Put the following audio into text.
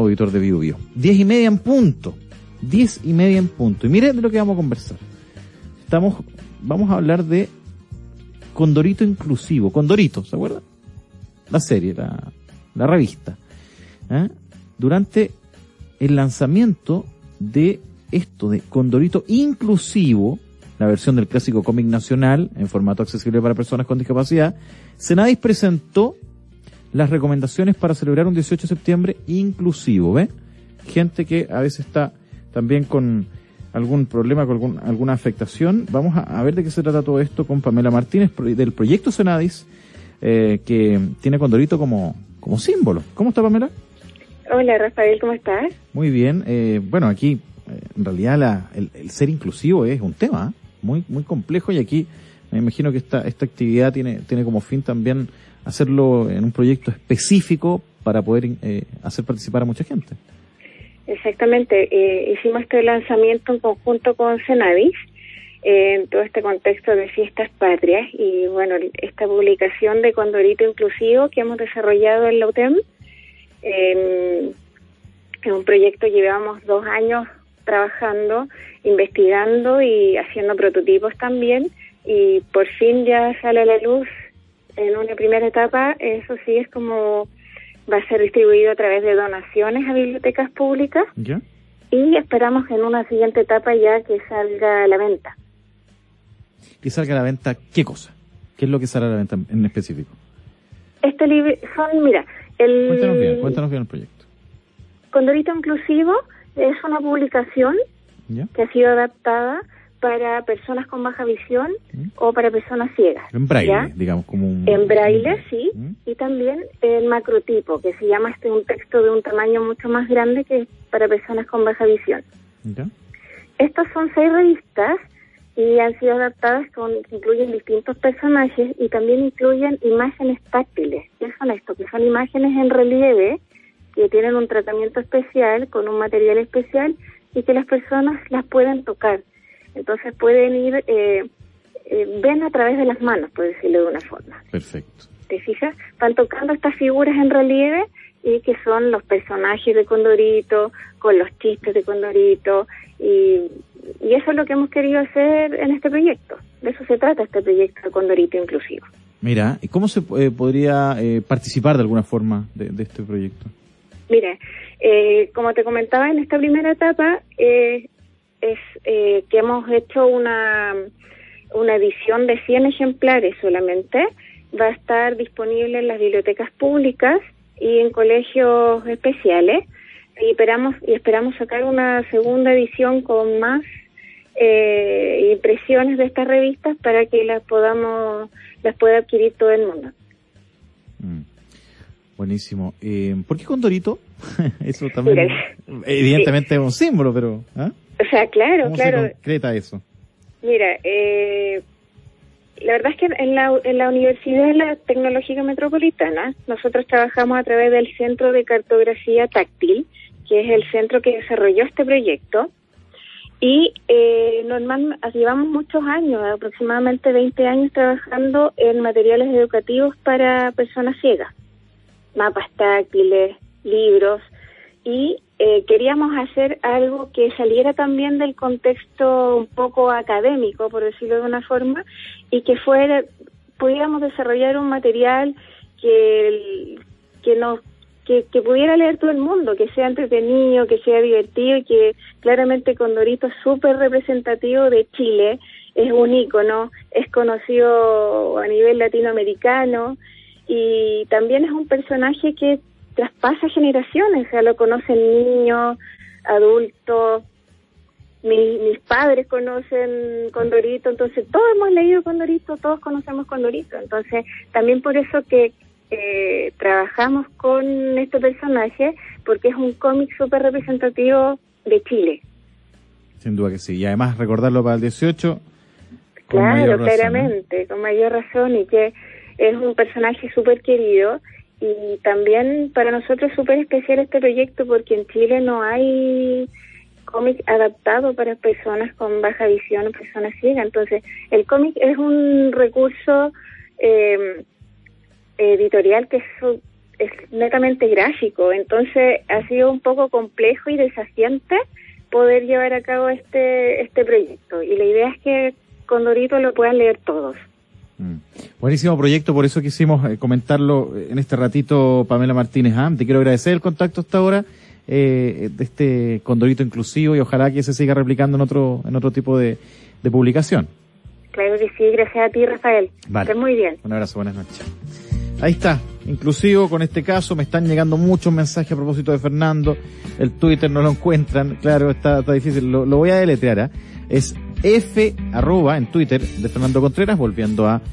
auditor de Vivo Vivo. 10:30 en punto. 10:30 en punto. Y miren de lo que vamos a conversar. Vamos a hablar de Condorito Inclusivo. Condorito, ¿se acuerdan? La serie, la revista. Durante el lanzamiento de esto de Condorito Inclusivo, la versión del clásico cómic nacional en formato accesible para personas con discapacidad, Senadis presentó las recomendaciones para celebrar un 18 de septiembre inclusivo, ¿ve? Gente que a veces está también con algún problema, con alguna afectación. Vamos a ver de qué se trata todo esto con Pamela Martínez del proyecto Senadis, que tiene Condorito como símbolo. ¿Cómo está, Pamela? Hola, Rafael, ¿cómo estás? Muy bien. Bueno, aquí en realidad el ser inclusivo es un tema muy muy complejo, y aquí me imagino que esta actividad tiene como fin también hacerlo en un proyecto específico para poder hacer participar a mucha gente. Exactamente. Hicimos este lanzamiento en conjunto con Senadis en todo este contexto de fiestas patrias, y bueno, esta publicación de Condorito Inclusivo que hemos desarrollado en la UTEM, en un proyecto llevamos 2 años trabajando, investigando y haciendo prototipos también, y por fin ya sale a la luz en una primera etapa. Eso sí, es como va a ser distribuido a través de donaciones a bibliotecas públicas. ¿Ya? Y esperamos en una siguiente etapa ya que salga a la venta. ¿Que salga a la venta qué cosa? ¿Qué es lo que sale a la venta en específico? Este libro Cuéntanos bien el proyecto. Condorito Inclusivo es una publicación ¿Ya? que ha sido adaptada para personas con baja visión o para personas ciegas. En braille, ¿ya? digamos, como un... En braille, sí, y también en macrotipo, que se llama un texto de un tamaño mucho más grande que para personas con baja visión. ¿Ya? Estas son 6 revistas y han sido adaptadas que incluyen distintos personajes y también incluyen imágenes táctiles. ¿Qué son esto? Que son imágenes en relieve que tienen un tratamiento especial, con un material especial, y que las personas las pueden tocar. Entonces pueden ir, ven a través de las manos, por decirlo de una forma. Perfecto. ¿Te fijas? Van tocando estas figuras en relieve, y que son los personajes de Condorito, con los chistes de Condorito, y eso es lo que hemos querido hacer en este proyecto. De eso se trata este proyecto de Condorito Inclusivo. Mira, ¿y cómo se podría participar de alguna forma de este proyecto? Mira, como te comentaba, en esta primera etapa es que hemos hecho una edición de 100 ejemplares solamente. Va a estar disponible en las bibliotecas públicas y en colegios especiales, y esperamos sacar una segunda edición con más impresiones de estas revistas para que las pueda adquirir todo el mundo. Buenísimo. ¿Por qué Condorito? Eso también, evidentemente, sí, es un símbolo, pero... O sea, claro. ¿Cómo se concreta eso? Mira, la verdad es que en la Universidad Tecnológica Metropolitana nosotros trabajamos a través del Centro de Cartografía Táctil, que es el centro que desarrolló este proyecto, y llevamos muchos años, aproximadamente 20 años, trabajando en materiales educativos para personas ciegas, mapas táctiles, libros, y queríamos hacer algo que saliera también del contexto un poco académico, por decirlo de una forma, y que pudiéramos desarrollar un material que pudiera leer todo el mundo, que sea entretenido, que sea divertido, y que claramente Condorito es súper representativo de Chile, es un ícono, es conocido a nivel latinoamericano, y también es un personaje que traspasa generaciones, o sea, lo conocen niños, adultos, mis padres conocen Condorito, entonces todos hemos leído Condorito, todos conocemos Condorito, entonces también por eso que trabajamos con este personaje, porque es un cómic súper representativo de Chile. Sin duda que sí, y además recordarlo para el 18, con claro, mayor razón, claramente, con mayor razón, y que es un personaje súper querido. Y también para nosotros es súper especial este proyecto, porque en Chile no hay cómic adaptado para personas con baja visión o personas ciegas. Entonces, el cómic es un recurso editorial que es es netamente gráfico, entonces ha sido un poco complejo y desafiante poder llevar a cabo este proyecto, y la idea es que Condorito lo puedan leer todos. Buenísimo proyecto, por eso quisimos comentarlo en este ratito, Pamela Martínez. Te quiero agradecer el contacto hasta ahora de este Condorito inclusivo, y ojalá que se siga replicando en otro tipo de publicación. Claro que sí, gracias a ti, Rafael. Vale. Estás muy bien. Un abrazo, buenas noches. Ahí está, inclusivo con este caso. Me están llegando muchos mensajes a propósito de Fernando. El Twitter no lo encuentran, claro, está difícil. Lo voy a deletrear, Es F@ en Twitter de Fernando Contreras, volviendo a